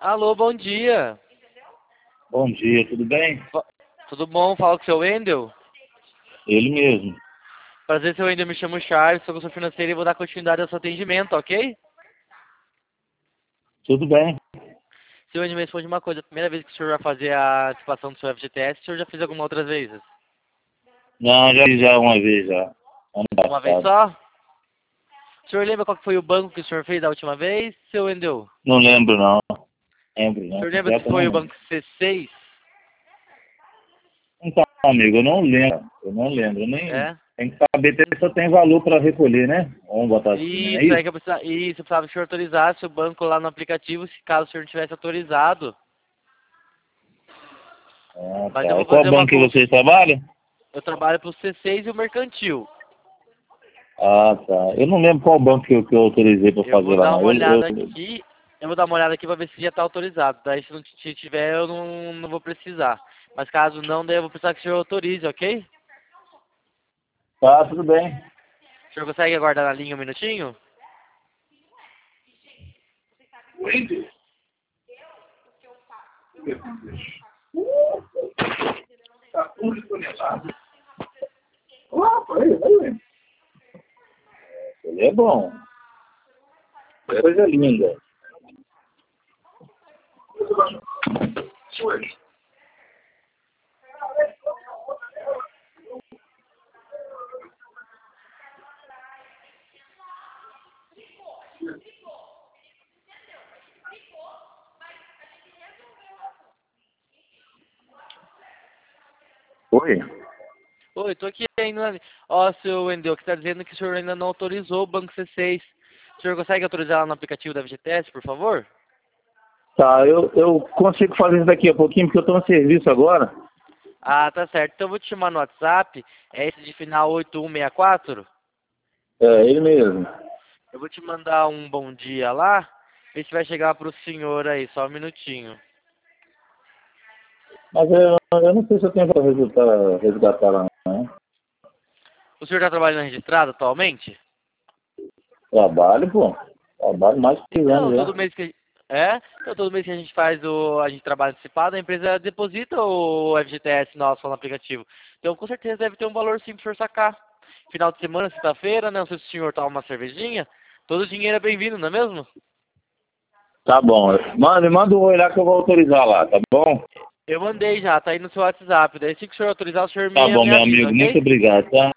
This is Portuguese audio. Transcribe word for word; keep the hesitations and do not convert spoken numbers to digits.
Alô, bom dia. Bom dia, tudo bem? Fa- Tudo bom? Fala com o seu Wendel. Ele mesmo. Prazer, seu Wendel. Me chamo Charles, sou consultor financeiro e vou dar continuidade ao seu atendimento, ok? Tudo bem. Seu Wendel, me responde uma coisa. A primeira vez que o senhor vai fazer a antecipação do seu F G T S, o senhor já fez alguma outras vezes? Não, já fiz já uma vez já. Ano Uma vez passado. só? O senhor lembra qual que foi o banco que o senhor fez da última vez, seu Wendel? Não lembro não. Lembro O não. senhor lembra se Certo, foi não o lembro. banco C seis? Então, amigo, eu não lembro. Eu não lembro. Nem... É? Tem que saber se só tem valor para recolher, né? Vamos botar assim, não é Isso, é isso? que eu precisava, isso, eu precisava que o senhor autorizasse o banco lá no aplicativo, se caso o senhor não tivesse autorizado. Ah, Mas eu tá. vou E qual fazer uma banco que consulta. vocês trabalham? Eu trabalho pro C seis e o Mercantil. Ah, tá. Eu não lembro qual banco que eu, que eu autorizei para Eu fazer vou lá, dar não. uma Eu, eu... olhada aqui. Eu vou dar uma olhada aqui pra ver se já tá autorizado. Daí se não t- tiver, eu não, não vou precisar. Mas caso não, daí eu vou precisar que o senhor autorize, ok? Tá, tudo bem. O senhor consegue aguardar na linha um minutinho? Ele é bom. Coisa linda. Oi? Oi, tô aqui ainda. Ó, seu Wendel, que tá dizendo que o senhor ainda não autorizou o Banco C seis. O senhor consegue autorizar lá no aplicativo da F G T S, por favor? Tá, eu, eu consigo fazer isso daqui a pouquinho, porque eu estou no serviço agora. Ah, tá certo. Então eu vou te chamar no WhatsApp. É esse de final oito um seis quatro? É, ele mesmo. Eu vou te mandar um bom dia lá. Ver se vai chegar pro senhor aí, só um minutinho. Mas eu, eu não sei se eu tenho para resgatar, resgatar lá, não. O senhor tá trabalhando registrado atualmente? Trabalho, pô. Trabalho mais de seis anos Então, todo já. mês que é, então todo mês que a gente faz o a gente trabalha antecipado, a empresa deposita o F G T S nosso lá no aplicativo. Então, com certeza deve ter um valor sim pro senhor sacar. Final de semana, sexta-feira, né? Não sei se o senhor toma uma cervejinha. Todo o dinheiro é bem-vindo, não é mesmo? Tá bom. Mano, manda um oi lá que eu vou autorizar lá, tá bom? Eu mandei já, tá aí no seu WhatsApp. Daí se o senhor autorizar, o senhor Tá me, bom, me meu avisa, amigo. Muito ok? obrigado, tá?